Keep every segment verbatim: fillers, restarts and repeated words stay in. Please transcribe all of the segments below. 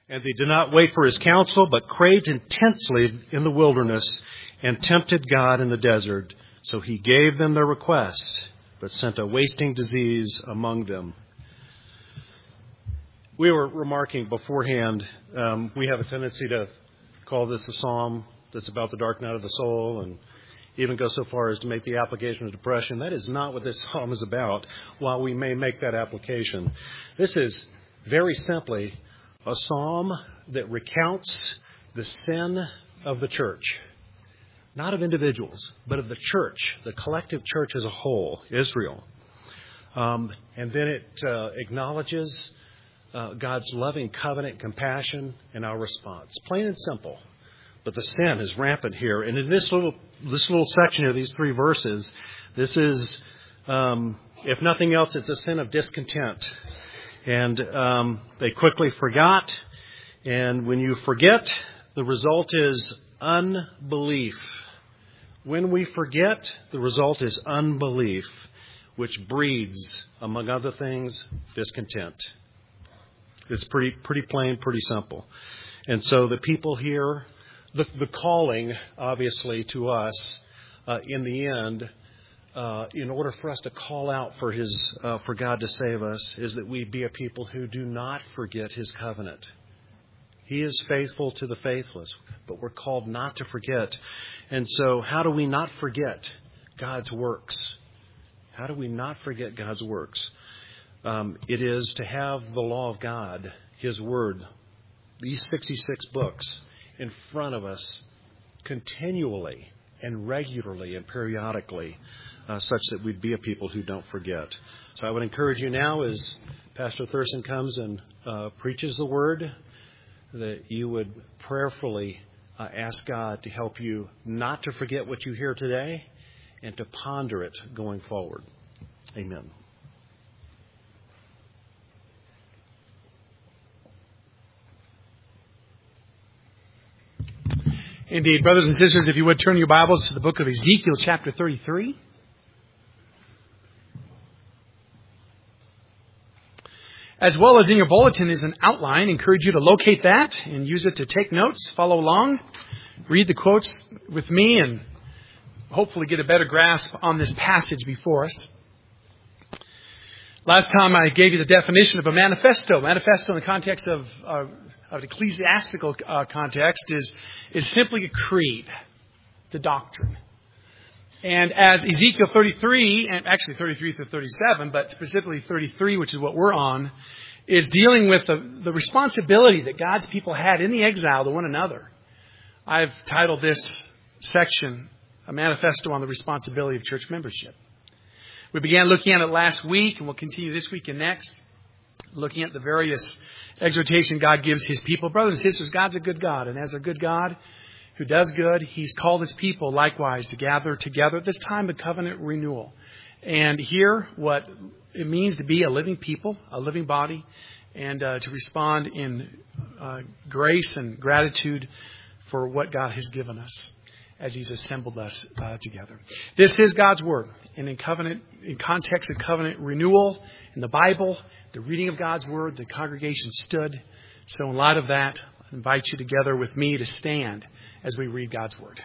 And they did not wait for his counsel, but craved intensely in the wilderness and tempted God in the desert. So he gave them their requests, but sent a wasting disease among them. We were remarking beforehand, um, we have a tendency to call this a psalm that's about the dark night of the soul, and even go so far as to make the application of depression. That is not what this psalm is about, while we may make that application. This is very simply a psalm that recounts the sin of the church. Not of individuals, but of the church, the collective church as a whole, Israel. Um, and then it uh, acknowledges uh, God's loving covenant, compassion, and our response. Plain and simple. But the sin is rampant here. And in this little this little section here, these three verses, this is, um, if nothing else, it's a sin of discontent. And um, they quickly forgot. And when you forget, the result is unbelief. When we forget, the result is unbelief, which breeds, among other things, discontent. It's pretty pretty plain, pretty simple. And so the people here, the, the calling, obviously, to us, uh, in the end, uh, in order for us to call out for His, uh, for God to save us, is that we be a people who do not forget His covenant. He is faithful to the faithless, but we're called not to forget. And so how do we not forget God's works? How do we not forget God's works? Um, it is to have the law of God, His Word, these sixty-six books in front of us continually and regularly and periodically, uh, such that we'd be a people who don't forget. So I would encourage you now, as Pastor Thurston comes and uh, preaches the Word, that you would prayerfully uh, ask God to help you not to forget what you hear today and to ponder it going forward. Amen. Indeed. Brothers and sisters, if you would turn your Bibles to the book of Ezekiel chapter thirty-three. As well as in your bulletin is an outline. I encourage you to locate that and use it to take notes, follow along, read the quotes with me, and hopefully get a better grasp on this passage before us. Last time I gave you the definition of a manifesto. Manifesto in the context of, uh, of ecclesiastical uh, context is, is simply a creed. It's a doctrine. And as Ezekiel thirty-three, and actually thirty-three through thirty-seven, but specifically thirty-three, which is what we're on, is dealing with the, the responsibility that God's people had in the exile to one another. I've titled this section, A Manifesto on the Responsibility of Church Membership. We began looking at it last week, and we'll continue this week and next, looking at the various exhortation God gives His people. Brothers and sisters, God's a good God, and as a good God who does good, He's called His people likewise to gather together at this time of covenant renewal and hear what it means to be a living people, a living body, and uh, to respond in uh, grace and gratitude for what God has given us as He's assembled us uh, together. This is God's Word, and in covenant, in context of covenant renewal in the Bible, the reading of God's Word, the congregation stood. So in light of that, I invite you together with me to stand as we read God's Word.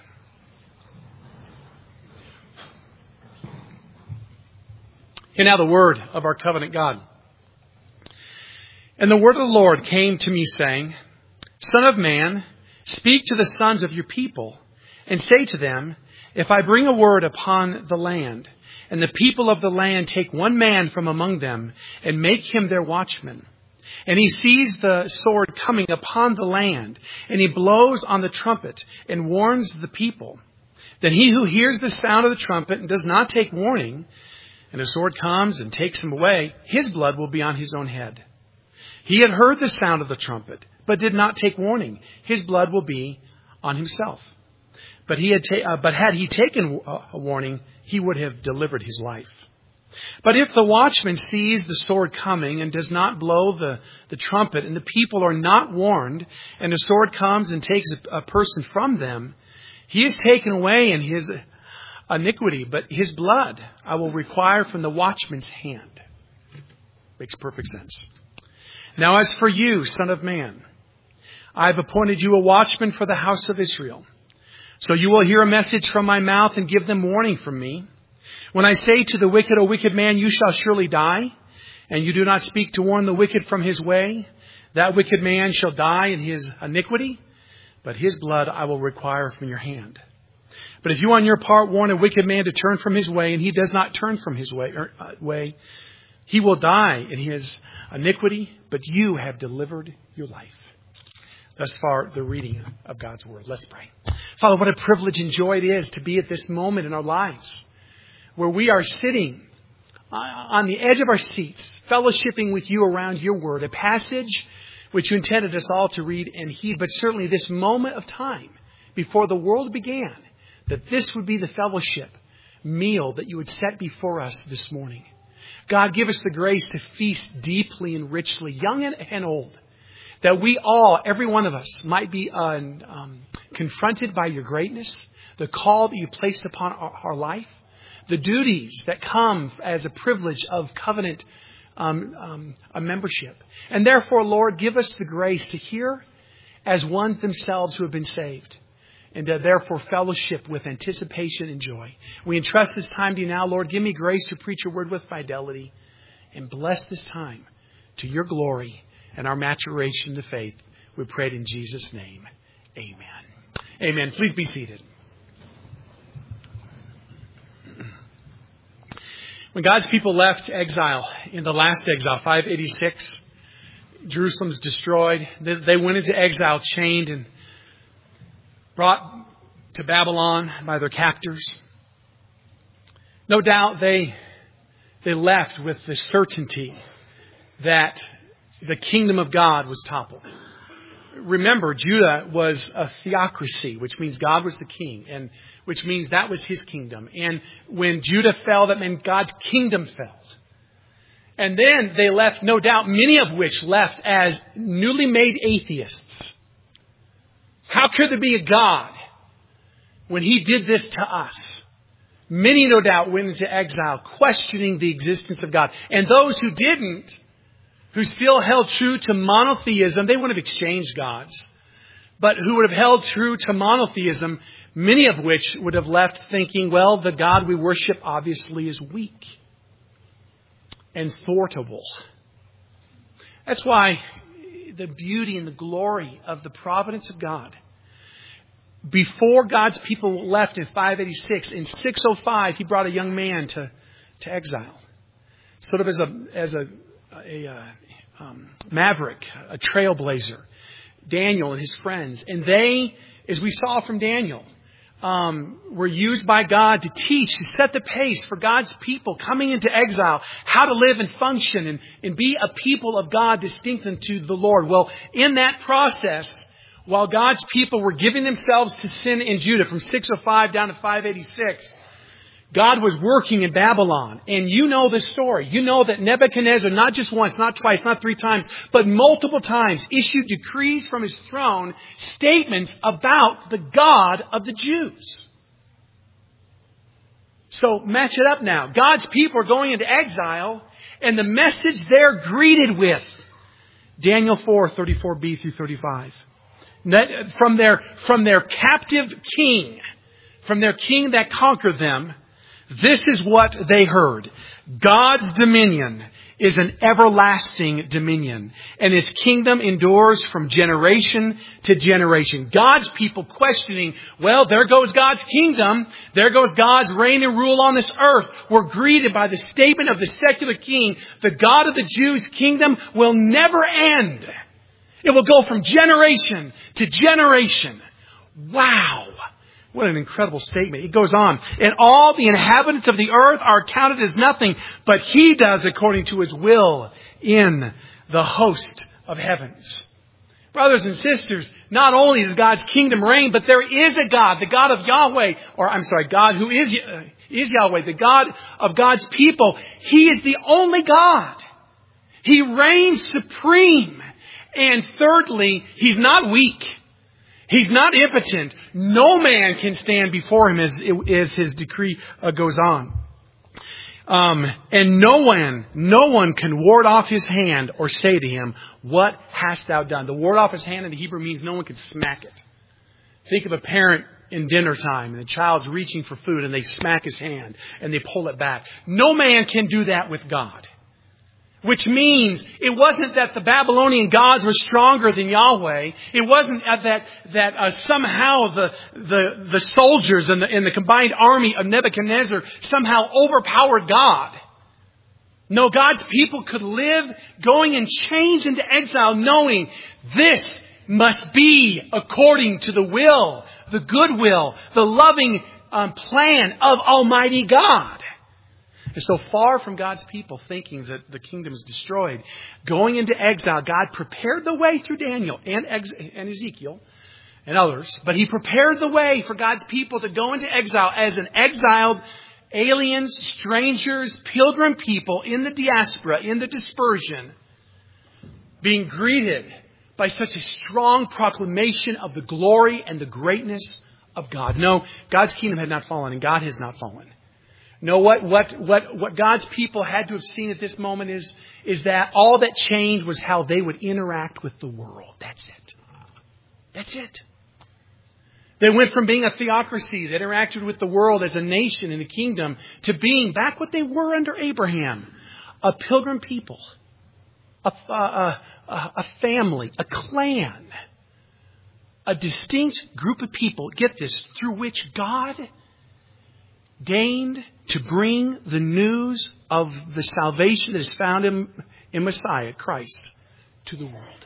Hear now the word of our covenant God. And the word of the Lord came to me, saying, Son of man, speak to the sons of your people, and say to them, If I bring a word upon the land, and the people of the land take one man from among them, and make him their watchman, and he sees the sword coming upon the land, and he blows on the trumpet and warns the people, then he who hears the sound of the trumpet and does not take warning, and the sword comes and takes him away, his blood will be on his own head. He had heard the sound of the trumpet, but did not take warning. His blood will be on himself. But he had, ta- uh, but had he taken a warning, he would have delivered his life. But if the watchman sees the sword coming and does not blow the, the trumpet, and the people are not warned, and the sword comes and takes a, a person from them, he is taken away in his iniquity, but his blood I will require from the watchman's hand. Makes perfect sense. Now as for you, son of man, I have appointed you a watchman for the house of Israel. So you will hear a message from my mouth and give them warning from me. When I say to the wicked, O wicked man, you shall surely die, and you do not speak to warn the wicked from his way, that wicked man shall die in his iniquity, but his blood I will require from your hand. But if you on your part warn a wicked man to turn from his way, and he does not turn from his way, or, uh, way, he will die in his iniquity, but you have delivered your life. Thus far, the reading of God's Word. Let's pray. Father, what a privilege and joy it is to be at this moment in our lives where we are sitting on the edge of our seats, fellowshipping with you around your Word, a passage which you intended us all to read and heed, but certainly this moment of time before the world began, that this would be the fellowship meal that you would set before us this morning. God, give us the grace to feast deeply and richly, young and old, that we all, every one of us, might be uh, um, confronted by your greatness, the call that you placed upon our, our life, the duties that come as a privilege of covenant um, um, a membership. And therefore, Lord, give us the grace to hear as one themselves who have been saved, and to therefore fellowship with anticipation and joy. We entrust this time to you now, Lord. Give me grace to preach your word with fidelity, and bless this time to your glory and our maturation to faith. We pray it in Jesus' name. Amen. Amen. Please be seated. When God's people left exile in the last exile, five eighty-six, Jerusalem's destroyed. They went into exile chained and brought to Babylon by their captors. No doubt they they left with the certainty that the kingdom of God was toppled. Remember, Judah was a theocracy, which means God was the king, and which means that was his kingdom. And when Judah fell, that meant God's kingdom fell. And then they left, no doubt, many of which left as newly made atheists. How could there be a God when he did this to us? Many, no doubt, went into exile questioning the existence of God. And those who didn't, who still held true to monotheism, they would have exchanged gods. But who would have held true to monotheism, many of which would have left thinking, well, the God we worship obviously is weak and thwartable. That's why the beauty and the glory of the providence of God. Before God's people left in five eighty-six, in six oh five, he brought a young man to, to exile. Sort of as a, as a, a, a um, maverick, a trailblazer. Daniel and his friends. And they, as we saw from Daniel, um, were used by God to teach, to set the pace for God's people coming into exile, how to live and function and, and be a people of God distinct unto the Lord. Well, in that process, while God's people were giving themselves to sin in Judah from six oh five down to five eighty-six, God was working in Babylon. And you know this story. You know that Nebuchadnezzar, not just once, not twice, not three times, but multiple times, issued decrees from his throne, statements about the God of the Jews. So match it up now. God's people are going into exile, and the message they're greeted with, Daniel four, thirty-four b through thirty-five. From their, from their captive king, from their king that conquered them, this is what they heard. God's dominion is an everlasting dominion, and his kingdom endures from generation to generation. God's people questioning, well, there goes God's kingdom. There goes God's reign and rule on this earth. We're greeted by the statement of the secular king, the God of the Jews' kingdom will never end. It will go from generation to generation. Wow. What an incredible statement. It goes on. And all the inhabitants of the earth are counted as nothing, but he does according to his will in the host of heavens. Brothers and sisters, not only does God's kingdom reign, but there is a God, the God of Yahweh, or I'm sorry, God who is, uh, is Yahweh, the God of God's people. He is the only God. He reigns supreme. And thirdly, he's not weak. He's not impotent. No man can stand before him as, as his decree uh, goes on. Um, and no one, no one can ward off his hand or say to him, what hast thou done? The ward off his hand in the Hebrew means no one can smack it. Think of a parent in dinner time and the child's reaching for food and they smack his hand and they pull it back. No man can do that with God. Which means it wasn't that the Babylonian gods were stronger than Yahweh. It wasn't that that uh, somehow the the the soldiers and the, and the combined army of Nebuchadnezzar somehow overpowered God. No, God's people could live going and change into exile knowing this must be according to the will, the good will, the loving um, plan of Almighty God. And so far from God's people thinking that the kingdom is destroyed, going into exile, God prepared the way through Daniel and, ex- and Ezekiel and others. But He prepared the way for God's people to go into exile as an exiled aliens, strangers, pilgrim people in the diaspora, in the dispersion, being greeted by such a strong proclamation of the glory and the greatness of God. No, God's kingdom had not fallen and God has not fallen. No, what, what, what, what God's people had to have seen at this moment is, is that all that changed was how they would interact with the world. That's it. That's it. They went from being a theocracy that interacted with the world as a nation in the kingdom to being back what they were under Abraham. A pilgrim people. A, a, a, a family. A clan. A distinct group of people, get this, through which God deigned to bring the news of the salvation that is found in, in Messiah, Christ, to the world.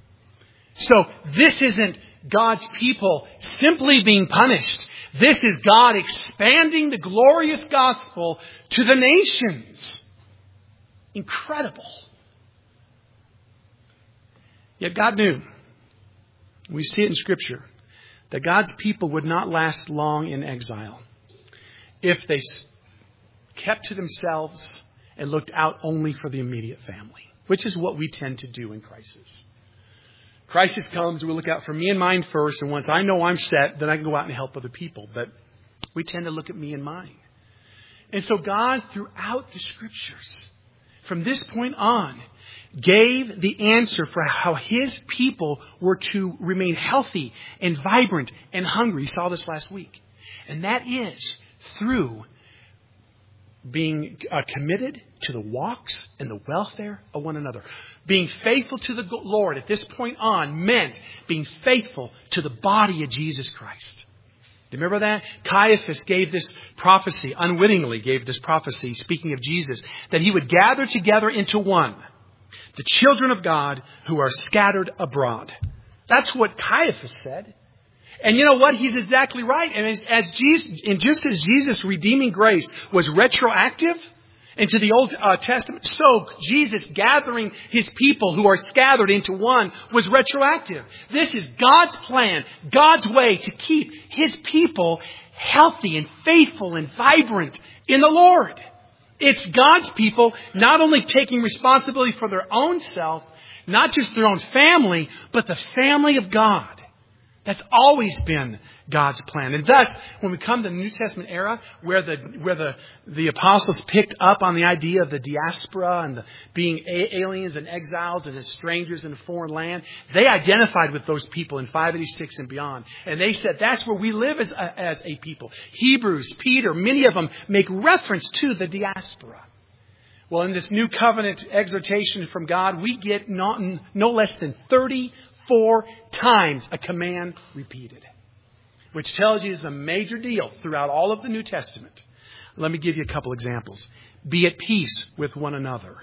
So this isn't God's people simply being punished. This is God expanding the glorious gospel to the nations. Incredible. Yet God knew, we see it in Scripture, that God's people would not last long in exile if they kept to themselves and looked out only for the immediate family, which is what we tend to do in crisis. Crisis comes, we look out for me and mine first, and once I know I'm set, then I can go out and help other people. But we tend to look at me and mine. And so God, throughout the Scriptures, from this point on, gave the answer for how His people were to remain healthy and vibrant and hungry. We saw this last week. And that is through being uh, committed to the walks and the welfare of one another. Being faithful to the Lord at this point on meant being faithful to the body of Jesus Christ. Do you remember that? Caiaphas gave this prophecy, unwittingly gave this prophecy, speaking of Jesus, that He would gather together into one the children of God who are scattered abroad. That's what Caiaphas said. And you know what? He's exactly right. And as, as Jesus, and just as Jesus' redeeming grace was retroactive into the Old uh, Testament, so Jesus gathering His people who are scattered into one was retroactive. This is God's plan, God's way to keep His people healthy and faithful and vibrant in the Lord. It's God's people not only taking responsibility for their own self, not just their own family, but the family of God. That's always been God's plan. And thus, when we come to the New Testament era, where the where the, the apostles picked up on the idea of the diaspora and the being a- aliens and exiles and as strangers in a foreign land, they identified with those people in five eighty-six and beyond. And they said, that's where we live as a, as a people. Hebrews, Peter, many of them make reference to the diaspora. Well, in this new covenant exhortation from God, we get not, no less than thirty-four times a command repeated, which tells you is a major deal throughout all of the New Testament. Let me give you a couple examples. Be at peace with one another.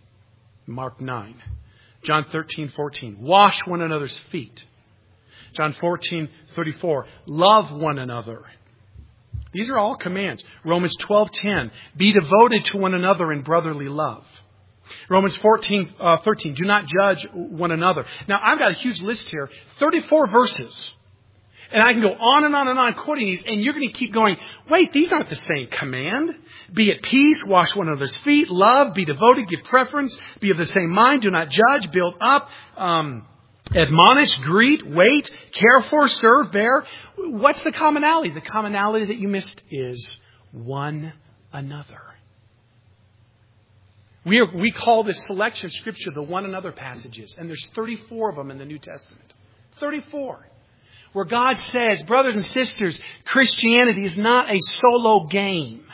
Mark nine. John thirteen fourteen. Wash one another's feet. John fourteen thirty-four. Love one another. These are all commands. Romans twelve ten. Be devoted to one another in brotherly love. Romans fourteen thirteen. Do not judge one another. Now, I've got a huge list here. thirty-four verses. And I can go on and on and on quoting these. And you're going to keep going, wait, these aren't the same command. Be at peace. Wash one another's feet. Love. Be devoted. Give preference. Be of the same mind. Do not judge. Build up. Um, admonish. Greet. Wait. Care for. Serve. Bear. What's the commonality? The commonality that you missed is one another. We are, we call this selection of Scripture the one another passages. And there's thirty-four of them in the New Testament. thirty-four. Where God says, brothers and sisters, Christianity is not a solo game.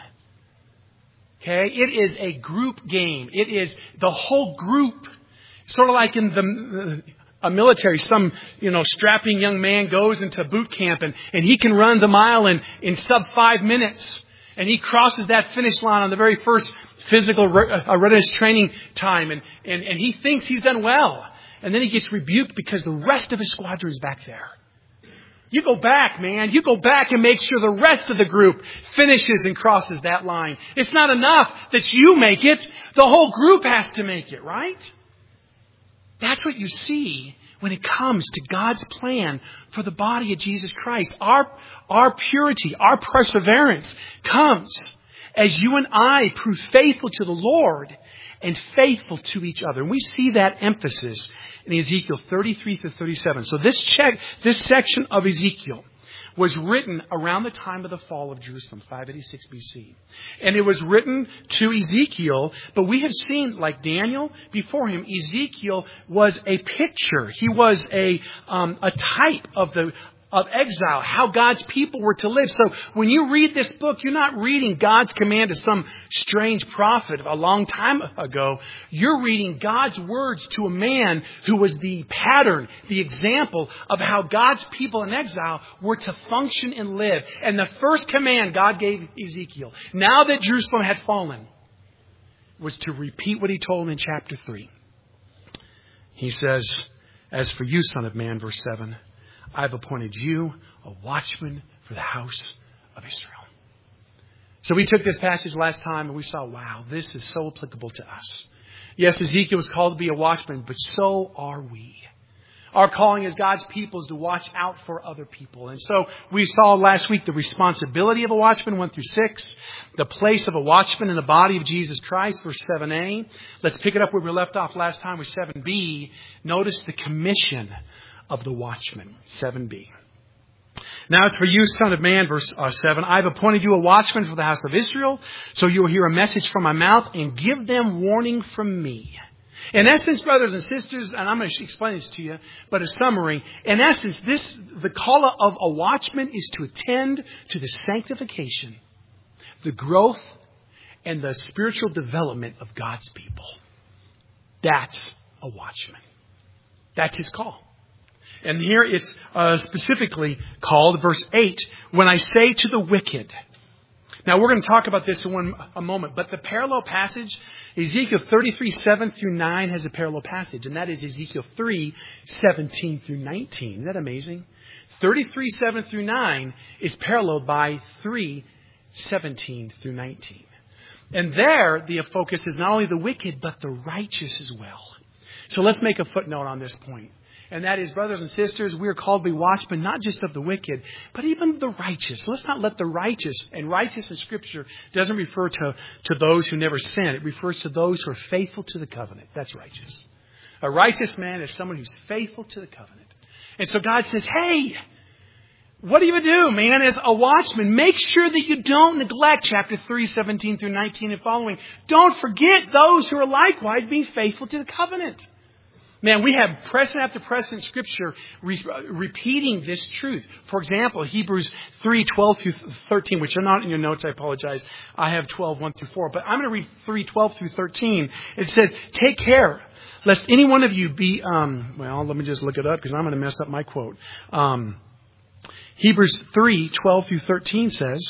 Okay? It is a group game. It is the whole group. Sort of like in the a military, some, you know, strapping young man goes into boot camp and, and he can run the mile in, in sub five minutes. And he crosses that finish line on the very first physical readiness training time. And, and, and he thinks he's done well. And then he gets rebuked because the rest of his squadron is back there. You go back, man. You go back and make sure the rest of the group finishes and crosses that line. It's not enough that you make it. The whole group has to make it, right? That's what you see when it comes to God's plan for the body of Jesus Christ. Our, our purity, our perseverance comes as you and I prove faithful to the Lord and faithful to each other. And we see that emphasis in Ezekiel thirty-three through thirty-seven. So this check, this section of Ezekiel was written around the time of the fall of Jerusalem, five eighty-six B C. And it was written to Ezekiel, but we have seen, like Daniel before him, Ezekiel was a picture. He was a um, a type of the of exile, how God's people were to live. So when you read this book, you're not reading God's command to some strange prophet a long time ago. You're reading God's words to a man who was the pattern, the example of how God's people in exile were to function and live. And the first command God gave Ezekiel, now that Jerusalem had fallen, was to repeat what he told him in chapter three. He says, as for you, son of man, verse seven, I've appointed you a watchman for the house of Israel. So we took this passage last time and we saw, wow, this is so applicable to us. Yes, Ezekiel was called to be a watchman, but so are we. Our calling as God's people is to watch out for other people. And so we saw last week the responsibility of a watchman, one through six. The place of a watchman in the body of Jesus Christ, verse seven A. Let's pick it up where we left off last time with seven B. Notice the commission of the watchman, seven B. Now it's for you, son of man, verse uh, seven. I've appointed you a watchman for the house of Israel, so you will hear a message from my mouth and give them warning from me. In essence, brothers and sisters, and I'm going to explain this to you, but a summary. In essence, this the call of a watchman is to attend to the sanctification, the growth, and the spiritual development of God's people. That's a watchman. That's his call. And here it's uh, specifically called, verse eight, when I say to the wicked. Now we're going to talk about this in one a moment, but the parallel passage, Ezekiel thirty-three, seven through nine has a parallel passage, and that is Ezekiel three, seventeen through nineteen. Isn't that amazing? thirty-three, seven through nine is paralleled by three, seventeen through nineteen. And there the focus is not only the wicked, but the righteous as well. So let's make a footnote on this point. And that is, brothers and sisters, we are called to be watchmen, not just of the wicked, but even the righteous. Let's not let the righteous, and righteous in Scripture doesn't refer to, to those who never sin. It refers to those who are faithful to the covenant. That's righteous. A righteous man is someone who's faithful to the covenant. And so God says, hey, what do you do, man, as a watchman? Make sure that you don't neglect chapter three, seventeen through nineteen and following. Don't forget those who are likewise being faithful to the covenant. Man, we have precedent after precedent Scripture re- repeating this truth. For example, Hebrews three, twelve through thirteen, which are not in your notes, I apologize. I have twelve, one through four. But I'm going to read three, twelve through thirteen. It says, take care, lest any one of you be, um, well, let me just look it up because I'm going to mess up my quote. Um, Hebrews three, twelve through thirteen says,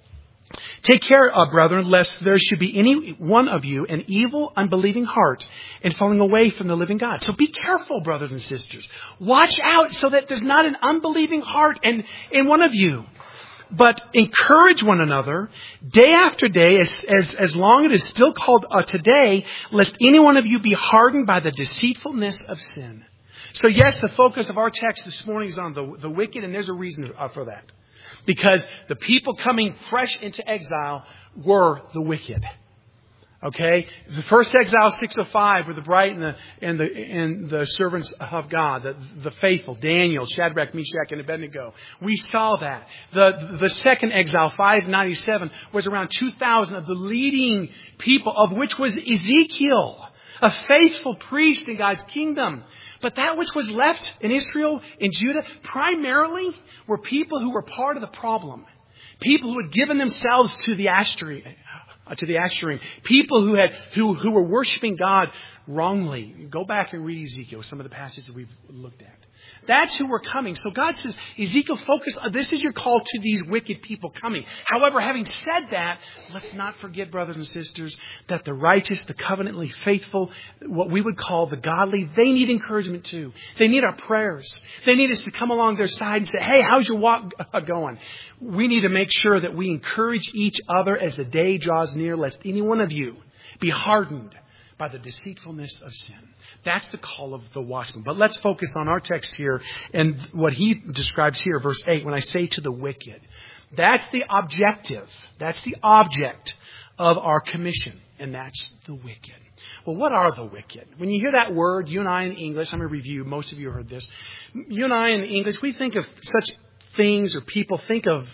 take care, uh, brethren, lest there should be any one of you an evil, unbelieving heart and falling away from the living God. So be careful, brothers and sisters. Watch out so that there's not an unbelieving heart in, in one of you. But encourage one another day after day, as, as, as long as it is still called uh, today, lest any one of you be hardened by the deceitfulness of sin. So yes, the focus of our text this morning is on the, the wicked, and there's a reason uh, for that. Because the people coming fresh into exile were the wicked. Okay, the first exile, six oh five, were the bright and the and the and the servants of God, the the faithful, Daniel, Shadrach, Meshach, and Abednego. We saw that. The the second exile, five ninety-seven, was around two thousand of the leading people, of which was Ezekiel, a faithful priest in God's kingdom. But that which was left in Israel, in Judah, primarily were people who were part of the problem. People who had given themselves to the Asherim, to the Asherim. People who had who who were worshiping God wrongly. Go back and read Ezekiel, some of the passages that we've looked at. That's who we're coming. So God says, Ezekiel, focus. This is your call to these wicked people coming. However, having said that, let's not forget, brothers and sisters, that the righteous, the covenantly faithful, what we would call the godly, they need encouragement too. They need our prayers. They need us to come along their side and say, hey, how's your walk going? We need to make sure that we encourage each other as the day draws near, lest any one of you be hardened by the deceitfulness of sin. That's the call of the watchman. But let's focus on our text here and what he describes here, verse eight, when I say to the wicked. That's the objective. That's the object of our commission, and that's the wicked. Well, what are the wicked? When you hear that word, you and I in English, I'm going to review, most of you have heard this. You and I in English, we think of such things or people, think of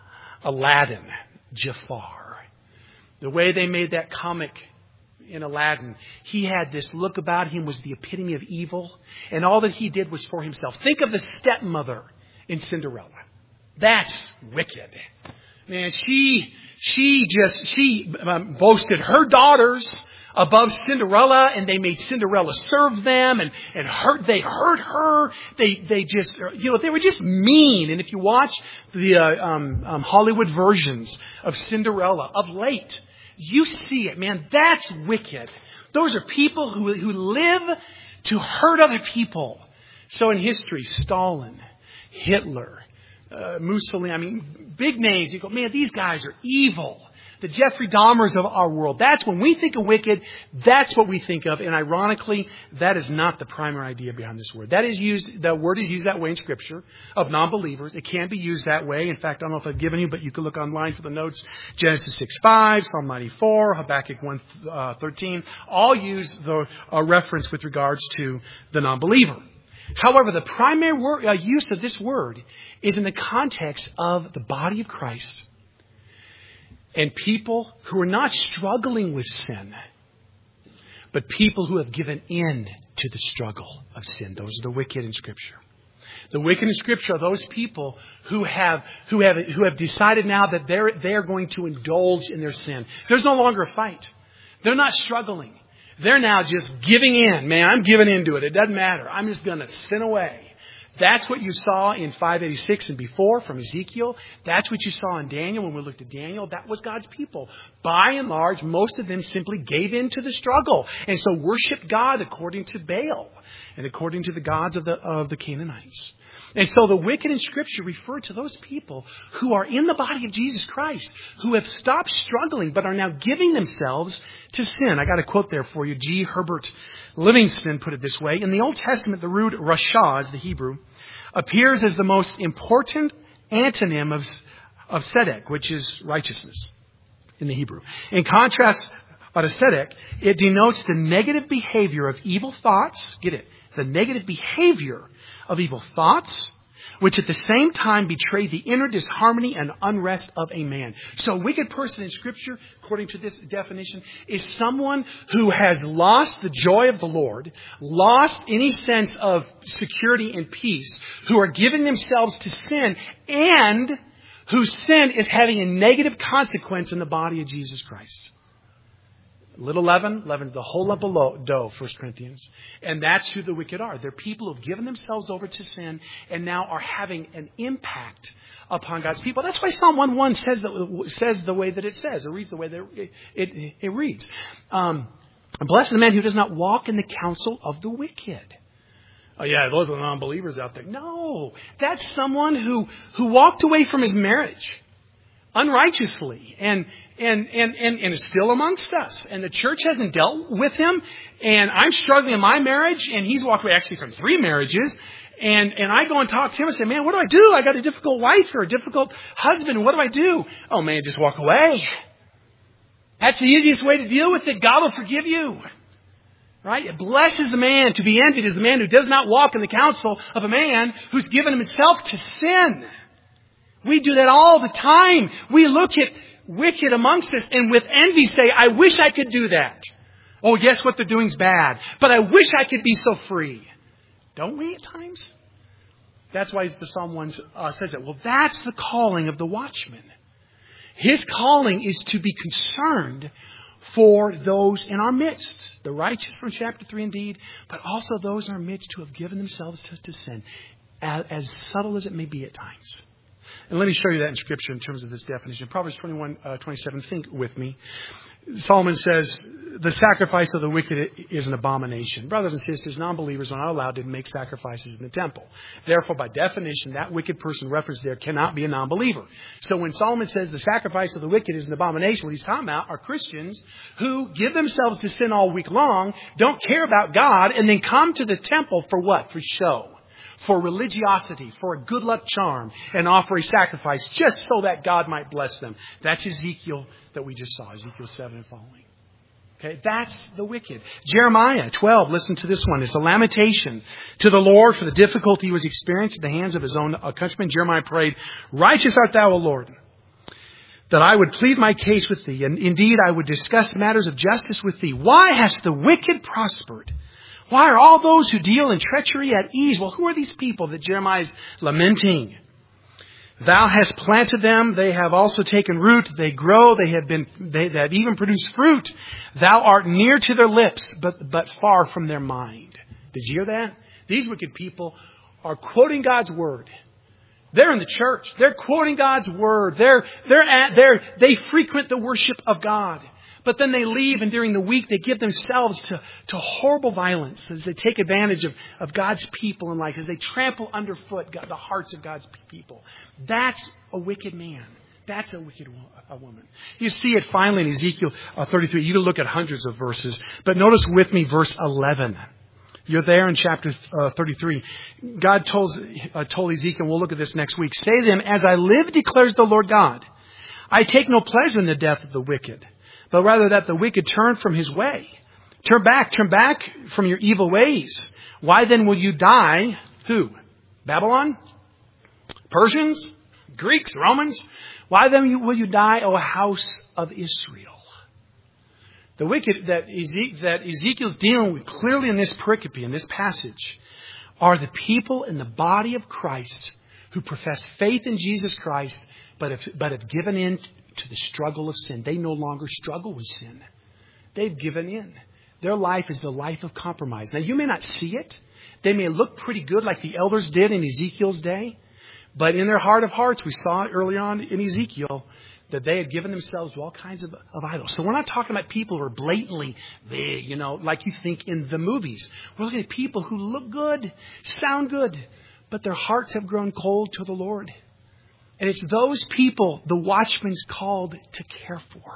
Aladdin, Jafar. The way they made that comic in Aladdin, he had this look about him was the epitome of evil, and all that he did was for himself. Think of the stepmother in Cinderella. That's wicked. Man, she she just she um, boasted her daughters above Cinderella, and they made Cinderella serve them, and and hurt they hurt her. They they just you know they were just mean. And if you watch the uh, um, um, Hollywood versions of Cinderella of late, you see it, man. That's wicked. Those are people who who live to hurt other people. So in history, Stalin, Hitler, uh, Mussolini, I mean, big names. You go, man, these guys are evil. The Jeffrey Dahmers of our world. That's when we think of wicked, that's what we think of. And ironically, that is not the primary idea behind this word. That is used, the word is used that way in Scripture of non-believers. It can be used that way. In fact, I don't know if I've given you, but you can look online for the notes. Genesis six five, Psalm ninety-four, Habakkuk one thirteen, all use the uh, reference with regards to the non-believer. However, the primary word, uh, use of this word is in the context of the body of Christ. And people who are not struggling with sin, but people who have given in to the struggle of sin. Those are the wicked in Scripture. The wicked in Scripture are those people who have who have who have decided now that they're they're going to indulge in their sin. There's no longer a fight. They're not struggling. They're now just giving in. Man, I'm giving into it. It doesn't matter. I'm just going to sin away. That's what you saw in five eighty-six and before from Ezekiel. That's what you saw in Daniel when we looked at Daniel. That was God's people. By and large, most of them simply gave in to the struggle and so worshiped God according to Baal and according to the gods of the of the Canaanites. And so the wicked in Scripture refer to those people who are in the body of Jesus Christ, who have stopped struggling but are now giving themselves to sin. I got a quote there for you. G. Herbert Livingston put it this way. In the Old Testament, the root rasha, is the Hebrew, appears as the most important antonym of, of tzedek, which is righteousness in the Hebrew. In contrast to tzedek, it denotes the negative behavior of evil thoughts. Get it? The negative behavior of evil thoughts, which at the same time betray the inner disharmony and unrest of a man. So a wicked person in Scripture, according to this definition, is someone who has lost the joy of the Lord, lost any sense of security and peace, who are giving themselves to sin, and whose sin is having a negative consequence in the body of Jesus Christ. Little leaven, leaven the whole lump of dough, First Corinthians. And that's who the wicked are. They're people who have given themselves over to sin and now are having an impact upon God's people. That's why Psalm one one says the, says the way that it says. It reads the way that it, it, it reads. Um, Blessed the man who does not walk in the counsel of the wicked. Oh yeah, those are the non-believers out there. No, that's someone who, who walked away from his marriage unrighteously and, and, and, and, and is still amongst us. And the church hasn't dealt with him. And I'm struggling in my marriage. And he's walked away actually from three marriages. And, and I go and talk to him and say, man, what do I do? I got a difficult wife or a difficult husband. What do I do? Oh man, just walk away. That's the easiest way to deal with it. God will forgive you. Right? Blessed is the man, to be envied is the man who does not walk in the counsel of a man who's given himself to sin. We do that all the time. We look at wicked amongst us and with envy say, I wish I could do that. Oh, yes, what they're doing is bad, but I wish I could be so free. Don't we at times? That's why the Psalm one uh, says that. Well, that's the calling of the watchman. His calling is to be concerned for those in our midst. The righteous from chapter three indeed, but also those in our midst who have given themselves to, to sin, as, as subtle as it may be at times. And let me show you that in Scripture in terms of this definition. Proverbs twenty-one, uh, twenty-seven, think with me. Solomon says, the sacrifice of the wicked is an abomination. Brothers and sisters, non-believers are not allowed to make sacrifices in the temple. Therefore, by definition, that wicked person referenced there cannot be a non-believer. So when Solomon says the sacrifice of the wicked is an abomination, what he's talking about are Christians who give themselves to sin all week long, don't care about God, and then come to the temple for what? For show. For religiosity, for a good luck charm, and offer a sacrifice just so that God might bless them. That's Ezekiel that we just saw, Ezekiel seven and following. Okay, that's the wicked. Jeremiah twelve, listen to this one. It's a lamentation to the Lord for the difficulty he was experiencing at the hands of his own countrymen. Jeremiah prayed, righteous art thou, O Lord, that I would plead my case with thee, and indeed I would discuss matters of justice with thee. Why hast the wicked prospered? Why are all those who deal in treachery at ease? Well, who are these people that Jeremiah is lamenting? Thou hast planted them. They have also taken root. They grow. They have been, they, they have even produced fruit. Thou art near to their lips, but, but far from their mind. Did you hear that? These wicked people are quoting God's word. They're in the church. They're quoting God's word. They're, they're at, they're, they frequent the worship of God. But then they leave, and during the week they give themselves to, to horrible violence as they take advantage of, of God's people in life, as they trample underfoot God, the hearts of God's people. That's a wicked man. That's a wicked wo- a woman. You see it finally in Ezekiel uh, thirty-three. You can look at hundreds of verses. But notice with me verse eleven. You're there in chapter uh, thirty-three. God told, uh, told Ezekiel, and we'll look at this next week, say to them, as I live, declares the Lord God, I take no pleasure in the death of the wicked, but rather that the wicked turn from his way. Turn back, turn back from your evil ways. Why then will you die? Who? Babylon? Persians? Greeks? Romans? Why then will you die, O house of Israel? The wicked that, Eze- that Ezekiel's dealing with clearly in this pericope, in this passage, are the people in the body of Christ who profess faith in Jesus Christ, but have, but have given in to the struggle of sin. They no longer struggle with sin. They've given in. Their life is the life of compromise. Now, you may not see it. They may look pretty good like the elders did in Ezekiel's day. But in their heart of hearts, we saw it early on in Ezekiel, that they had given themselves to all kinds of, of idols. So we're not talking about people who are blatantly big, you know, like you think in the movies. We're looking at people who look good, sound good, but their hearts have grown cold to the Lord. And it's those people the watchman's called to care for.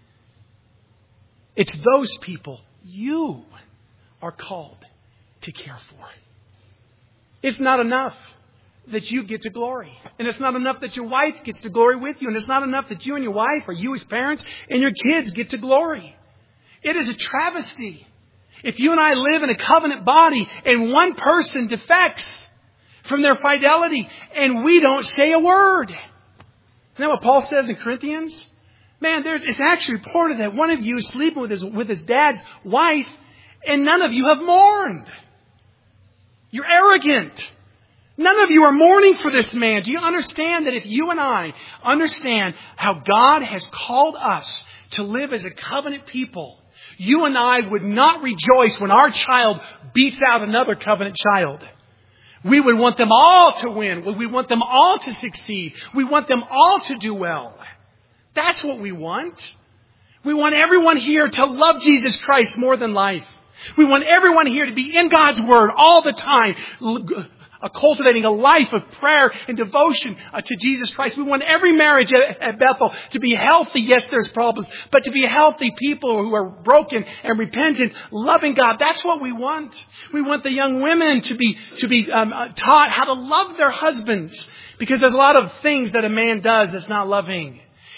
It's those people you are called to care for. It's not enough that you get to glory. And it's not enough that your wife gets to glory with you. And it's not enough that you and your wife, or you as parents and your kids get to glory. It is a travesty if you and I live in a covenant body and one person defects from their fidelity and we don't say a word. Isn't that what Paul says in Corinthians? Man, there's, it's actually reported that one of you is sleeping with his, with his dad's wife and none of you have mourned. You're arrogant. None of you are mourning for this man. Do you understand that if you and I understand how God has called us to live as a covenant people, you and I would not rejoice when our child beats out another covenant child. We would want them all to win. We want them all to succeed. We want them all to do well. That's what we want. We want everyone here to love Jesus Christ more than life. We want everyone here to be in God's Word all the time, cultivating a life of prayer and devotion to Jesus Christ. We want every marriage at Bethel to be healthy. Yes, there's problems, but to be healthy people who are broken and repentant, loving God. That's what we want. We want the young women to be to be um, taught how to love their husbands, because there's a lot of things that a man does that's not loving.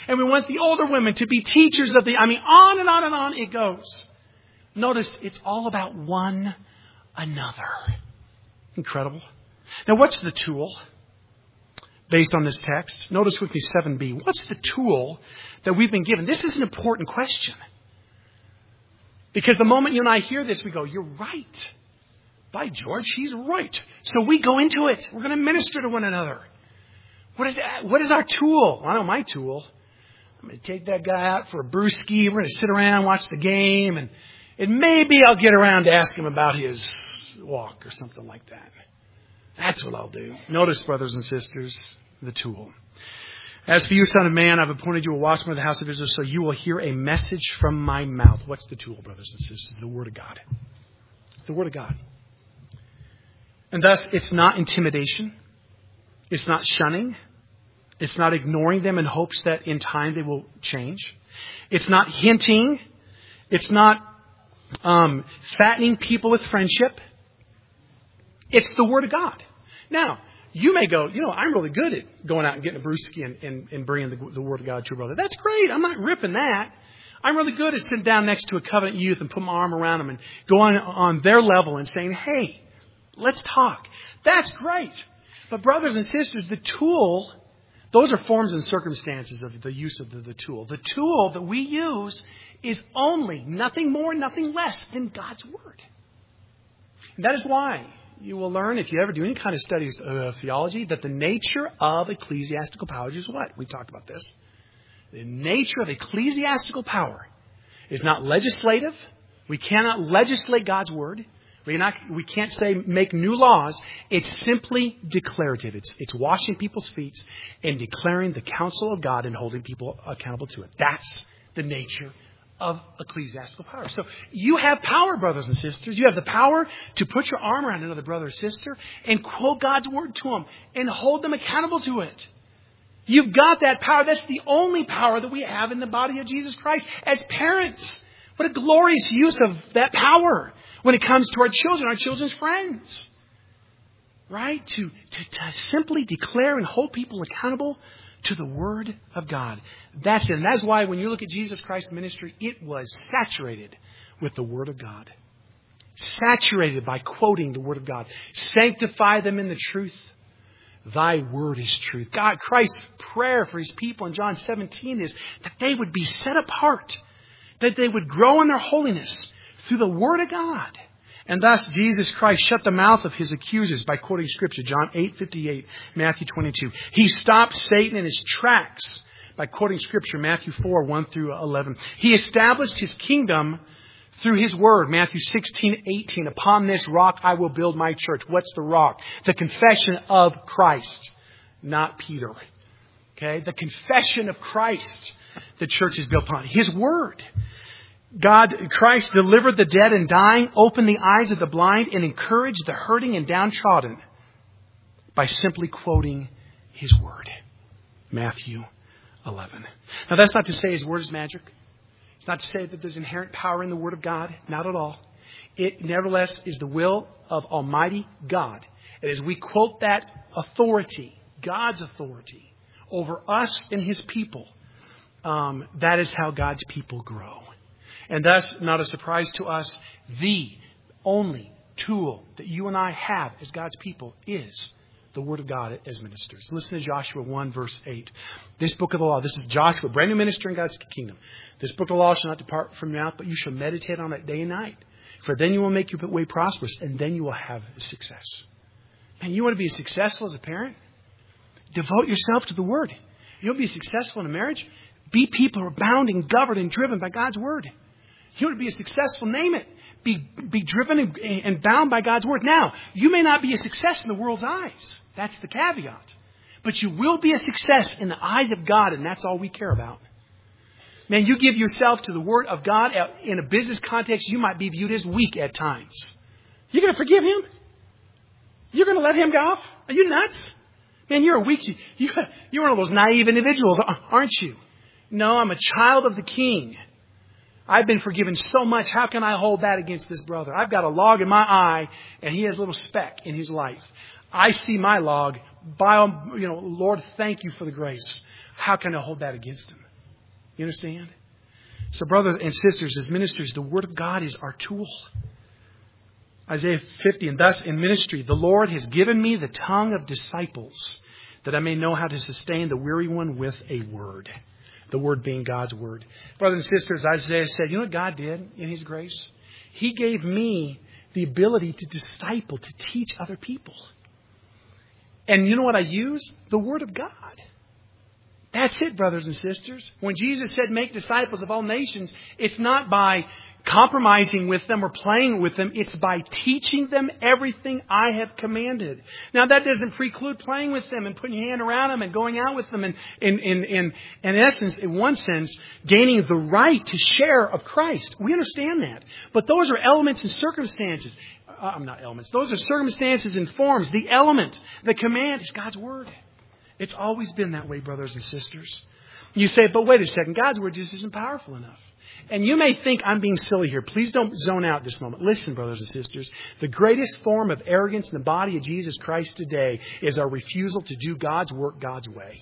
And we want the older women to be teachers of the, I mean, on and on and on it goes. Notice it's all about one another. Incredible. Now, what's the tool based on this text? Notice with me seven b. What's the tool that we've been given? This is an important question. Because the moment you and I hear this, we go, you're right. By George, he's right. So we go into it. We're going to minister to one another. What is that? What is our tool? Well, I know my tool. I'm going to take that guy out for a brewski. We're going to sit around, watch the game, and, and maybe I'll get around to ask him about his walk or something like that. That's what I'll do. Notice, brothers and sisters, the tool. As for you, son of man, I've appointed you a watchman of the house of Israel, so you will hear a message from my mouth. What's the tool, brothers and sisters? The Word of God. It's the Word of God. And thus, it's not intimidation. It's not shunning. It's not ignoring them in hopes that in time they will change. It's not hinting. It's not um, fattening people with friendship. It's the Word of God. Now, you may go, you know, I'm really good at going out and getting a brewski and, and, and bringing the, the Word of God to a brother. That's great. I'm not ripping that. I'm really good at sitting down next to a covenant youth and putting my arm around them and going on their level and saying, hey, let's talk. That's great. But brothers and sisters, the tool, those are forms and circumstances of the use of the, the tool. The tool that we use is only nothing more, nothing less than God's Word. And that is why you will learn, if you ever do any kind of studies of theology, that the nature of ecclesiastical power is what? We talked about this. The nature of ecclesiastical power is not legislative. We cannot legislate God's Word. We're not, we can't say make new laws. It's simply declarative. It's, it's washing people's feet and declaring the counsel of God and holding people accountable to it. That's the nature of ecclesiastical power. So you have power, brothers and sisters. You have the power to put your arm around another brother or sister and quote God's Word to them and hold them accountable to it. You've got that power. That's the only power that we have in the body of Jesus Christ as parents. What a glorious use of that power when it comes to our children, our children's friends. Right? To, to, to simply declare and hold people accountable to the Word of God. That's it. And that's why when you look at Jesus Christ's ministry, it was saturated with the Word of God. Saturated by quoting the Word of God. Sanctify them in the truth. Thy Word is truth. God, Christ's prayer for His people in John seventeen is that they would be set apart. That they would grow in their holiness through the Word of God. And thus, Jesus Christ shut the mouth of His accusers by quoting Scripture. John eight fifty-eight, Matthew twenty-two. He stopped Satan in his tracks by quoting Scripture. Matthew four, one through eleven. He established His kingdom through His Word. Matthew sixteen, eighteen. Upon this rock I will build my church. What's the rock? The confession of Christ, not Peter. Okay? The confession of Christ the church is built upon. His Word. God, Christ delivered the dead and dying, opened the eyes of the blind, and encouraged the hurting and downtrodden by simply quoting His Word. Matthew eleven. Now that's not to say His Word is magic. It's not to say that there's inherent power in the Word of God. Not at all. It nevertheless is the will of Almighty God. And as we quote that authority, God's authority, over us and His people, um, that is how God's people grow. And thus, not a surprise to us, the only tool that you and I have as God's people is the Word of God as ministers. Listen to Joshua one, verse eight. This book of the law, this is Joshua, brand new minister in God's kingdom. This book of the law shall not depart from your mouth, but you shall meditate on it day and night. For then you will make your way prosperous, and then you will have success. And you want to be successful as a parent? Devote yourself to the Word. You'll be successful in a marriage. Be people who are bound and governed and driven by God's Word. You want to be successful, name it. Be, be driven and, and bound by God's Word. Now, you may not be a success in the world's eyes. That's the caveat. But you will be a success in the eyes of God, and that's all we care about. Man, you give yourself to the Word of God in a business context, you might be viewed as weak at times. You're going to forgive Him? You're going to let Him go off? Are you nuts? Man, you're a weak, you, you're one of those naive individuals, aren't you? No, I'm a child of the King. I've been forgiven so much. How can I hold that against this brother? I've got a log in my eye, and he has a little speck in his life. I see my log. By, you know, Lord, thank you for the grace. How can I hold that against him? You understand? So brothers and sisters, as ministers, the Word of God is our tool. Isaiah fifty, and thus in ministry, the Lord has given me the tongue of disciples, that I may know how to sustain the weary one with a word. The Word being God's Word. Brothers and sisters, Isaiah said, you know what God did in His grace? He gave me the ability to disciple, to teach other people. And you know what I use? The Word of God. That's it, brothers and sisters. When Jesus said, make disciples of all nations, it's not by compromising with them or playing with them. It's by teaching them everything I have commanded. Now, that doesn't preclude playing with them and putting your hand around them and going out with them and, in, in, in, in essence, in one sense, gaining the right to share of Christ. We understand that. But those are elements and circumstances. Uh, I'm not elements. Those are circumstances and forms. The element, the command is God's Word. It's always been that way, brothers and sisters. You say, but wait a second, God's Word just isn't powerful enough. And you may think I'm being silly here. Please don't zone out this moment. Listen, brothers and sisters. The greatest form of arrogance in the body of Jesus Christ today is our refusal to do God's work God's way.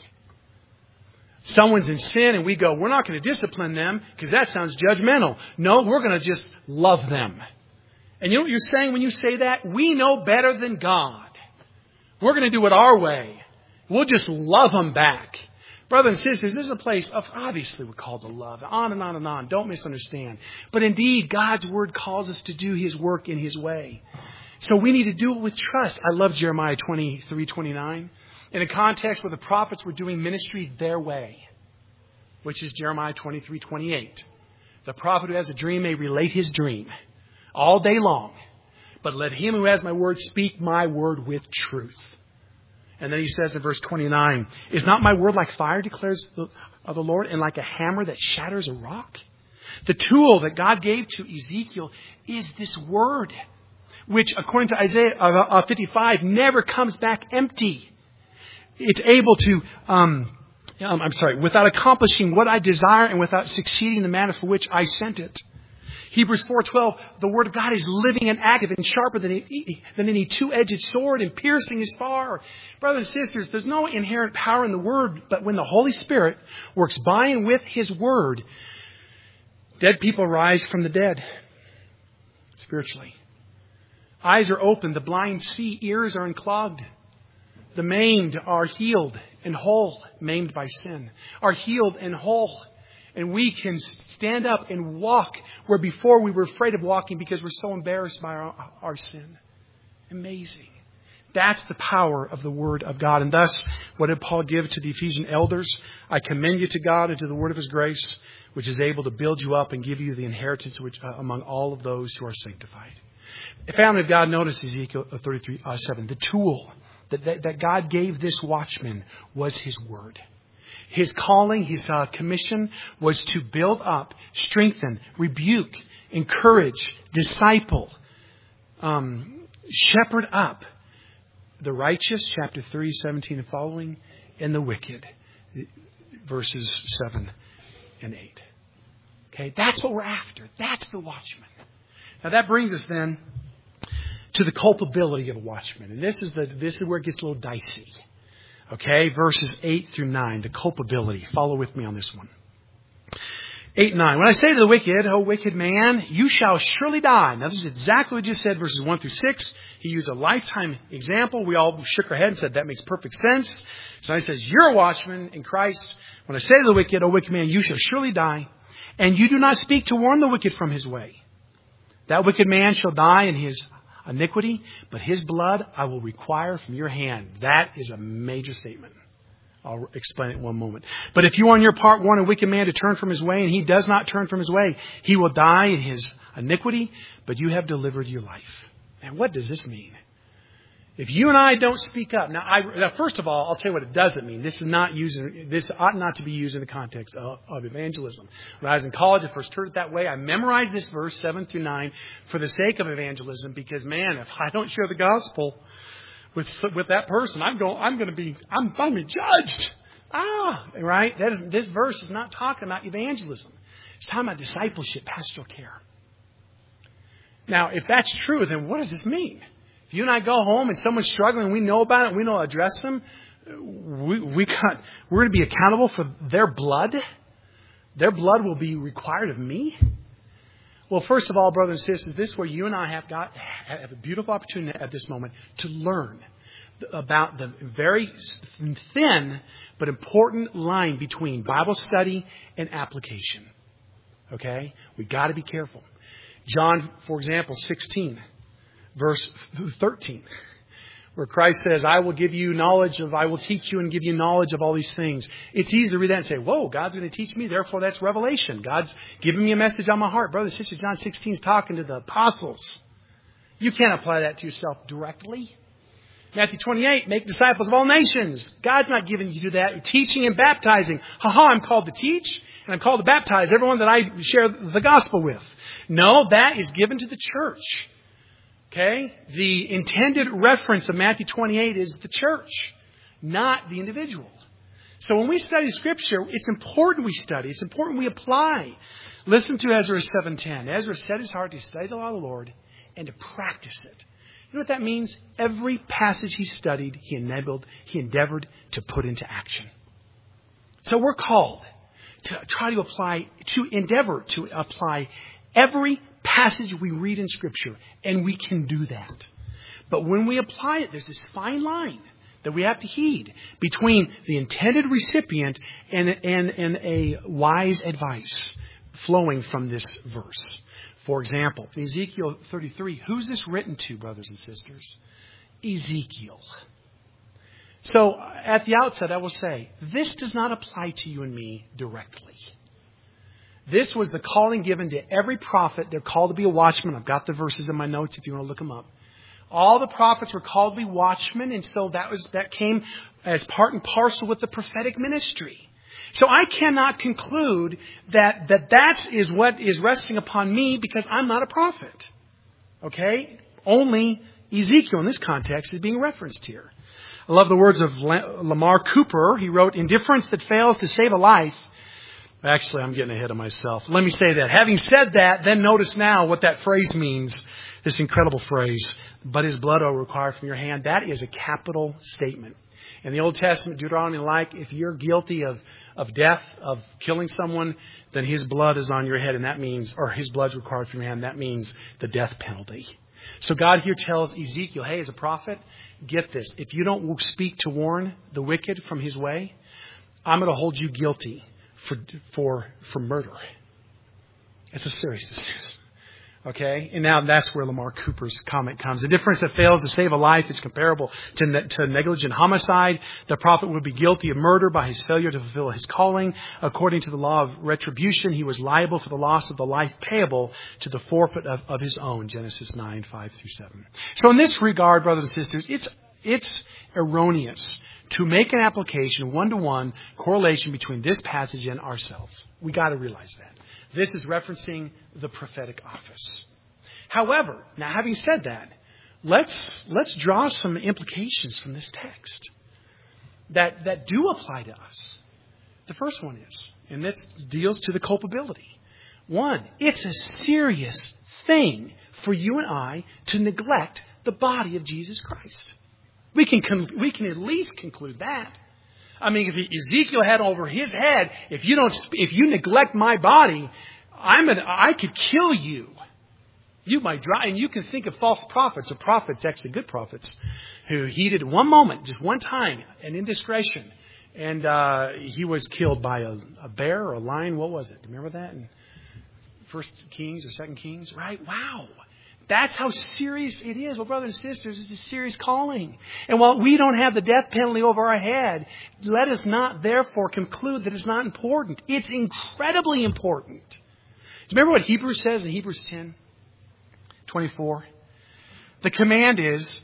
Someone's in sin and we go, we're not going to discipline them because that sounds judgmental. No, we're going to just love them. And you know what you're saying when you say that? We know better than God. We're going to do it our way. We'll just love them back. Brothers and sisters, this is a place of, obviously we're called to love. On and on and on. Don't misunderstand. But indeed, God's Word calls us to do His work in His way. So we need to do it with trust. I love Jeremiah twenty-three twenty-nine. In a context where the prophets were doing ministry their way, which is Jeremiah twenty-three twenty-eight. The prophet who has a dream may relate his dream all day long. But let him who has my word speak my word with truth. And then he says in verse twenty-nine, is not my word like fire, declares the, of the Lord, and like a hammer that shatters a rock? The tool that God gave to Ezekiel is this word, which according to Isaiah uh, fifty-five never comes back empty. It's able to, um, um, I'm sorry, without accomplishing what I desire and without succeeding in the manner for which I sent it. Hebrews four twelve, the Word of God is living and active and sharper than any, than any two-edged sword and piercing as far. Brothers and sisters, there's no inherent power in the Word, but when the Holy Spirit works by and with His Word, dead people rise from the dead spiritually. Eyes are opened, the blind see, ears are unclogged. The maimed are healed and whole, maimed by sin, are healed and whole. And we can stand up and walk where before we were afraid of walking because we're so embarrassed by our, our sin. Amazing. That's the power of the Word of God. And thus, what did Paul give to the Ephesian elders? I commend you to God and to the word of His grace, which is able to build you up and give you the inheritance which, uh, among all of those who are sanctified. The family of God, notice Ezekiel thirty-three seven. The tool that, that, that God gave this watchman was His Word. His calling, His uh, commission was to build up, strengthen, rebuke, encourage, disciple, um, shepherd up the righteous, chapter three, seventeen and following, and the wicked, verses seven and eight. Okay, that's what we're after. That's the watchman. Now that brings us then to the culpability of a watchman. And this is the this is where it gets a little dicey. Okay, verses eight through nine, the culpability. Follow with me on this one. eight and nine. When I say to the wicked, O wicked man, you shall surely die. Now this is exactly what he just said, verses one through six. He used a lifetime example. We all shook our head and said, that makes perfect sense. So he says, you're a watchman in Christ. When I say to the wicked, O wicked man, you shall surely die. And you do not speak to warn the wicked from his way. That wicked man shall die in his iniquity, but his blood I will require from your hand. That is a major statement. I'll explain it in one moment. But if you on your part want a wicked man to turn from his way, and he does not turn from his way, he will die in his iniquity, but you have delivered your life. And what does this mean? If you and I don't speak up, now, I, now first of all, I'll tell you what it doesn't mean. This is not using. This ought not to be used in the context of, of evangelism. When I was in college, I first heard it that way. I memorized this verse seven through nine for the sake of evangelism, because man, if I don't share the gospel with with that person, I'm going. I'm going to be. I'm going to be judged. Ah, right. That is, this verse is not talking about evangelism. It's talking about discipleship, pastoral care. Now, if that's true, then what does this mean? If you and I go home and someone's struggling, we know about it, and we know how to address them, we, we got, we're going to be accountable for their blood? Their blood will be required of me? Well, first of all, brothers and sisters, this is where you and I have got have a beautiful opportunity at this moment to learn about the very thin but important line between Bible study and application. Okay? We've got to be careful. John, for example, sixteen, verse thirteen, where Christ says, I will give you knowledge of, I will teach you and give you knowledge of all these things. It's easy to read that and say, whoa, God's going to teach me, therefore that's revelation. God's giving me a message on my heart. Brother, sister, John sixteen is talking to the apostles. You can't apply that to yourself directly. Matthew twenty-eight, make disciples of all nations. God's not giving you to that. You're teaching and baptizing. Ha ha, I'm called to teach and I'm called to baptize everyone that I share the gospel with. No, that is given to the church. Okay? The intended reference of Matthew twenty-eight is the church, not the individual. So when we study Scripture, it's important we study. It's important we apply. Listen to Ezra seven ten. Ezra set his heart to study the law of the Lord and to practice it. You know what that means? Every passage he studied, he enabled, he endeavored to put into action. So we're called to try to apply, to endeavor to apply every passage we read in Scripture, and we can do that. But when we apply it, there's this fine line that we have to heed between the intended recipient and, and, and a wise advice flowing from this verse. For example, in Ezekiel thirty-three, who's this written to, brothers and sisters? Ezekiel. So at the outset, I will say, this does not apply to you and me directly. This was the calling given to every prophet. They're called to be a watchman. I've got the verses in my notes if you want to look them up. All the prophets were called to be watchmen, and so that was that came as part and parcel with the prophetic ministry. So I cannot conclude that that, that is what is resting upon me because I'm not a prophet. Okay? Only Ezekiel in this context is being referenced here. I love the words of Lamar Cooper. He wrote, "Indifference that fails to save a life." Actually, I'm getting ahead of myself. Let me say that. Having said that, then notice now what that phrase means. This incredible phrase, "But his blood will require from your hand." That is a capital statement. In the Old Testament, Deuteronomy, like, if you're guilty of, of death, of killing someone, then his blood is on your head, and that means, or his blood's required from your hand. That means the death penalty. So God here tells Ezekiel, hey, as a prophet, get this. If you don't speak to warn the wicked from his way, I'm going to hold you guilty for for for murder. It's a serious decision. Okay? And now that's where Lamar Cooper's comment comes. The difference that fails to save a life is comparable to, ne- to negligent homicide. The prophet would be guilty of murder by his failure to fulfill his calling. According to the law of retribution, he was liable for the loss of the life payable to the forfeit of, of his own. Genesis nine, five through seven. So in this regard, brothers and sisters, it's it's erroneous to make an application, one-to-one correlation between this passage and ourselves. We got to realize that. This is referencing the prophetic office. However, now having said that, let's let's draw some implications from this text that, that do apply to us. The first one is, and this deals to the culpability. One, it's a serious thing for you and I to neglect the body of Jesus Christ. We can we can at least conclude that. I mean, if Ezekiel had over his head, if you don't, if you neglect my body, I'm an, I could kill you. You might drive, and you can think of false prophets, or prophets, actually good prophets, who heeded one moment, just one time, an indiscretion, and uh, he was killed by a, a bear or a lion. What was it? Do you remember that in First Kings or Second Kings? Right? Wow. That's how serious it is. Well, brothers and sisters, it's a serious calling. And while we don't have the death penalty over our head, let us not therefore conclude that it's not important. It's incredibly important. Do you remember what Hebrews says in Hebrews ten twenty-four? The command is,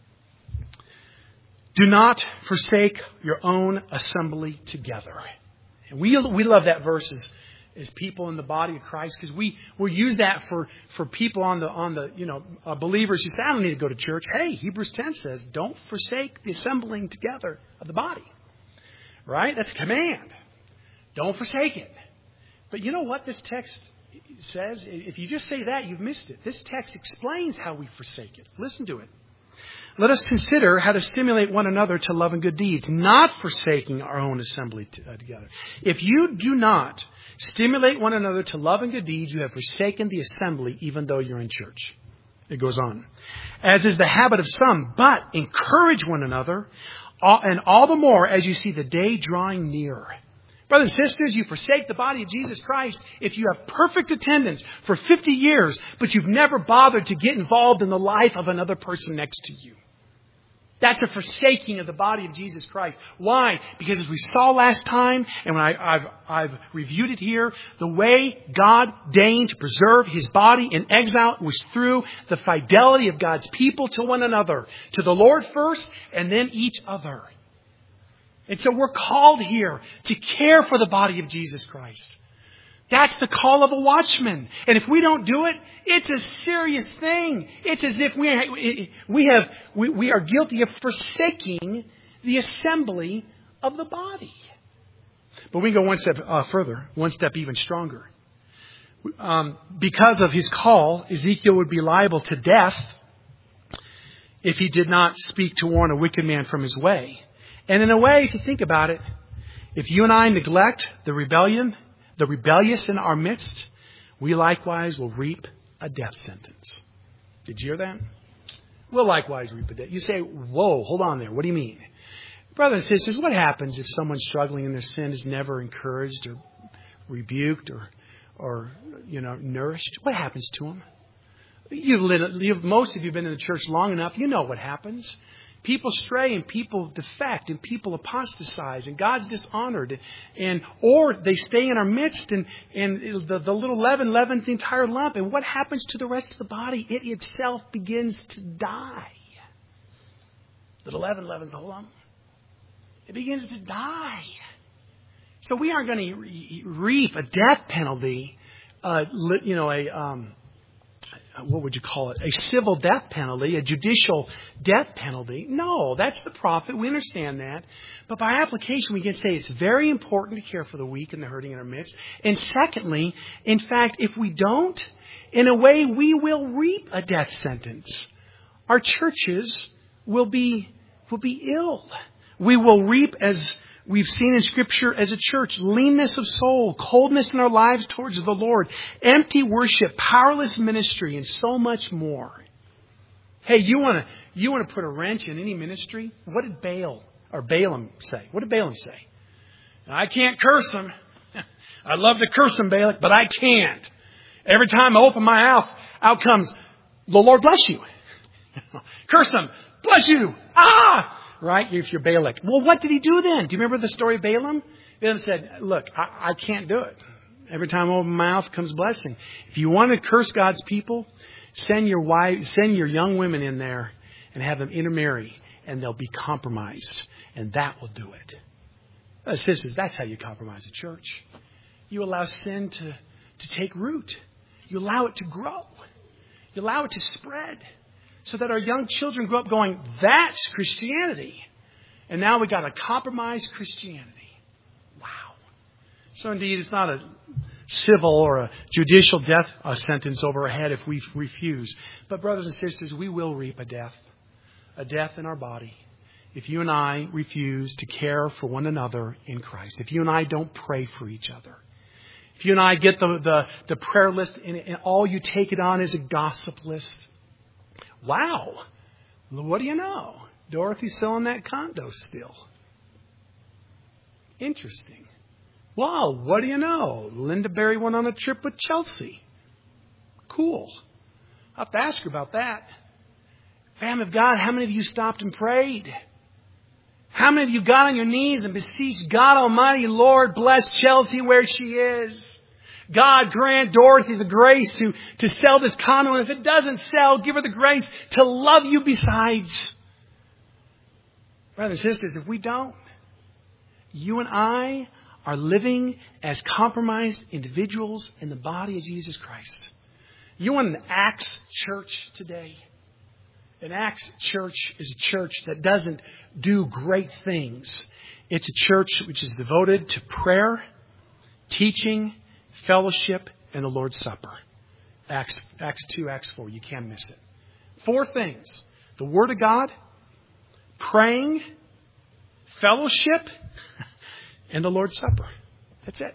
do not forsake your own assembly together. And we, we love that verse as as people in the body of Christ, because we will use that for, for people on the on the you know uh, believers who say, I don't need to go to church. Hey, Hebrews ten says, don't forsake the assembling together of the body. Right? That's a command. Don't forsake it. But you know what this text says? If you just say that, you've missed it. This text explains how we forsake it. Listen to it. Let us consider how to stimulate one another to love and good deeds, not forsaking our own assembly together. If you do not stimulate one another to love and good deeds, you have forsaken the assembly, even though you're in church. It goes on. As is the habit of some, but encourage one another, and all the more as you see the day drawing near. Brothers and sisters, you forsake the body of Jesus Christ if you have perfect attendance for fifty years, but you've never bothered to get involved in the life of another person next to you. That's a forsaking of the body of Jesus Christ. Why? Because as we saw last time, and when I, I've, I've reviewed it here, the way God deigned to preserve His body in exile was through the fidelity of God's people to one another. To the Lord first, and then each other. And so we're called here to care for the body of Jesus Christ. That's the call of a watchman. And if we don't do it, it's a serious thing. It's as if we we have we, we are guilty of forsaking the assembly of the body. But we can go one step uh, further, one step even stronger. Um, because of his call, Ezekiel would be liable to death if he did not speak to warn a wicked man from his way. And in a way, if you think about it, if you and I neglect the rebellion, the rebellious in our midst, we likewise will reap a death sentence. Did you hear that? We'll likewise reap a death. You say, whoa, hold on there. What do you mean? Brothers and sisters, what happens if someone struggling in their sin is never encouraged or rebuked or, or you know, nourished? What happens to them? You've, you've, most of you have been in the church long enough. You know what happens. People stray and people defect and people apostatize and God's dishonored, and or they stay in our midst and, and the, the little leaven leavens the entire lump. And what happens to the rest of the body? It itself begins to die. Little leaven leavens the whole lump. It begins to die. So we aren't going to reap a death penalty, uh, you know, a... Um, what would you call it? A civil death penalty, a judicial death penalty. No, that's the prophet. We understand that. But by application, we can say it's very important to care for the weak and the hurting in our midst. And secondly, in fact, if we don't, in a way, we will reap a death sentence. Our churches will be, will be ill. We will reap, as we've seen in Scripture as a church, leanness of soul, coldness in our lives towards the Lord, empty worship, powerless ministry, and so much more. Hey, you want to you want to put a wrench in any ministry? What did Baal or Balaam say? What did Balaam say? I can't curse him. I'd love to curse him, Balak, but I can't. Every time I open my mouth, out comes, the Lord bless you. Curse him. Bless you. Ah! Right? If you're Balak. Well, what did he do then? Do you remember the story of Balaam? Balaam said, look, I, I can't do it. Every time I open my mouth comes blessing. If you want to curse God's people, send your wives, send your young women in there and have them intermarry, and they'll be compromised. And that will do it. Uh, sisters, that's how you compromise a church. You allow sin to, to take root. You allow it to grow. You allow it to spread. So that our young children grow up going, that's Christianity. And now we got a compromised Christianity. Wow. So indeed, it's not a civil or a judicial death uh, sentence over our head if we refuse. But brothers and sisters, we will reap a death. A death in our body. If you and I refuse to care for one another in Christ. If you and I don't pray for each other. If you and I get the, the, the prayer list and, and all you take it on is a gossip list. Wow. What do you know? Dorothy's selling that condo still. Interesting. Wow. What do you know? Linda Berry went on a trip with Chelsea. Cool. I'll have to ask her about that. Family of God, how many of you stopped and prayed? How many of you got on your knees and beseeched God Almighty, Lord, bless Chelsea where she is? God grant Dorothy the grace to, to sell this condo. And if it doesn't sell, give her the grace to love you besides. Brothers and sisters, if we don't, you and I are living as compromised individuals in the body of Jesus Christ. You want an Acts church today? An Acts church is a church that doesn't do great things. It's a church which is devoted to prayer, teaching, fellowship, and the Lord's Supper. Acts, Acts two, Acts four. You can't miss it. Four things. the Word of God, praying, fellowship, and the Lord's Supper. That's it.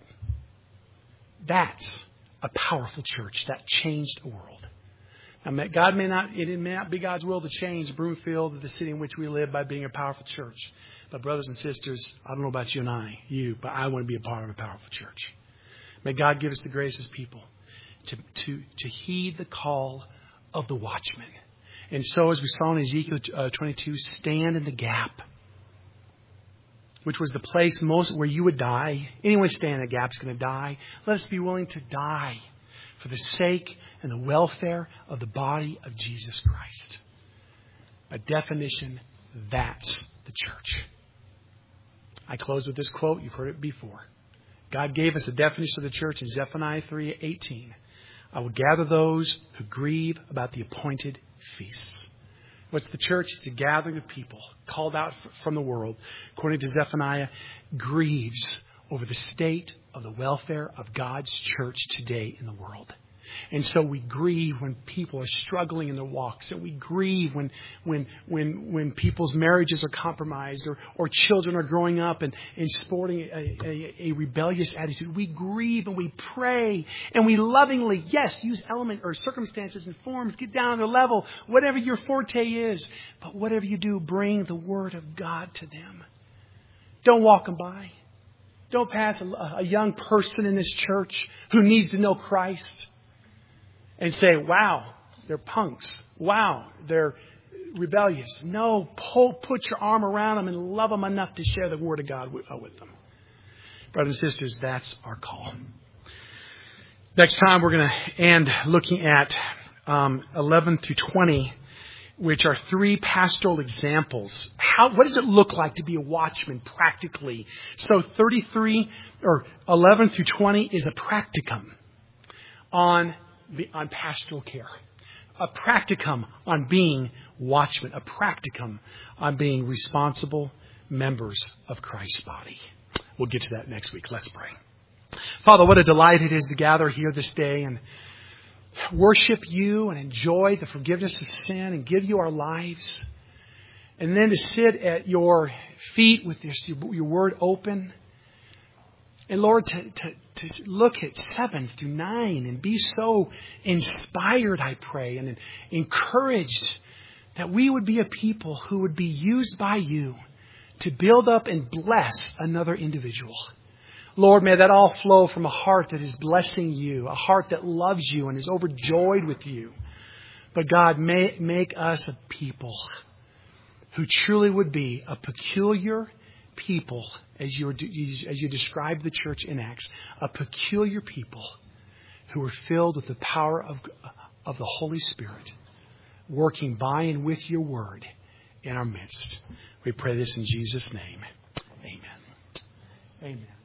That's a powerful church that changed the world. Now, God may not, it may not be God's will to change Broomfield, the city in which we live, by being a powerful church. But brothers and sisters, I don't know about you and I, you, but I want to be a part of a powerful church. May God give us the grace as people to, to, to heed the call of the watchman. And so, as we saw in Ezekiel uh, twenty-two, stand in the gap, which was the place most where you would die. Anyone standing in the gap is going to die. Let us be willing to die for the sake and the welfare of the body of Jesus Christ. By definition, that's the church. I close with this quote. You've heard it before. God gave us a definition of the church in Zephaniah three eighteen. I will gather those who grieve about the appointed feasts. What's the church? It's a gathering of people called out from the world, according to Zephaniah, grieves over the state of the welfare of God's church today in the world. And so we grieve when people are struggling in their walks. And we grieve when when when when people's marriages are compromised, or, or children are growing up and, and sporting a, a, a rebellious attitude. We grieve and we pray and we lovingly, yes, use element or circumstances and forms, get down to their level, whatever your forte is. But whatever you do, bring the Word of God to them. Don't walk them by. Don't pass a, a young person in this church who needs to know Christ and say, wow, they're punks. Wow, they're rebellious. No, pull, put your arm around them and love them enough to share the Word of God with, uh, with them. Brothers and sisters, that's our call. Next time we're going to end looking at um, eleven through twenty, which are three pastoral examples. How, what does it look like to be a watchman practically? So thirty-three or eleven through twenty is a practicum on on pastoral care, a practicum on being watchmen, a practicum on being responsible members of Christ's body. We'll get to that next week. Let's pray. Father, what a delight it is to gather here this day and worship you and enjoy the forgiveness of sin and give you our lives. And then to sit at your feet with this, your word open. And Lord, to, to, to look at seven through nine and be so inspired, I pray, and encouraged that we would be a people who would be used by you to build up and bless another individual. Lord, may that all flow from a heart that is blessing you, a heart that loves you and is overjoyed with you. But God, may make us a people who truly would be a peculiar people, as you, as you describe the church in Acts, a peculiar people who are filled with the power of, of the Holy Spirit, working by and with your word in our midst. We pray this in Jesus' name. Amen. Amen.